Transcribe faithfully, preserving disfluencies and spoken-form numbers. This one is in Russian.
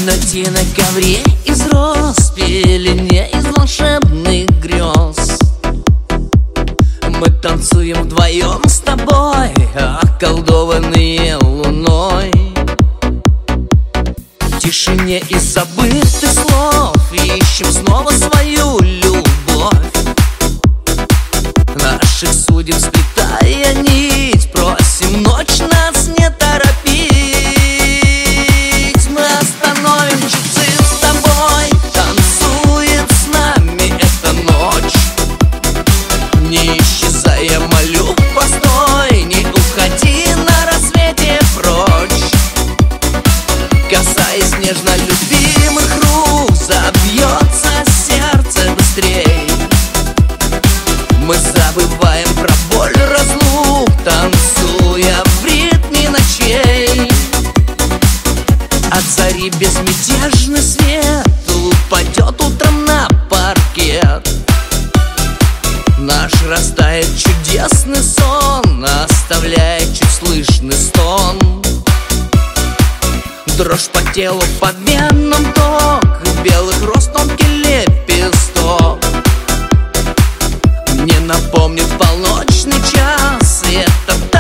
темноте на ковре из роз, пелене из волшебных грез. Мы танцуем вдвоем с тобой, околдованные луной. В тишине из забытых слов ищем снова свою любовь. Наших судеб сплетая нить, просим ночь нас не торопить. Мы остановим часы с тобой, танцует с нами эта ночь. Не исчезая, молю, постой, не уходи на рассвете прочь. Касаясь нежно любимых рук, забьется сердце быстрей. Мы забываем про боль разлук, танцуя в ритме ночей. От зари безмятежный свет упадет утром на паркет. Наш растает чудесный сон, оставляя чуть слышный стон. Дрожь по телу под венам ток, белых роз тонкий лепесток. Мне напомнит полночный час, и это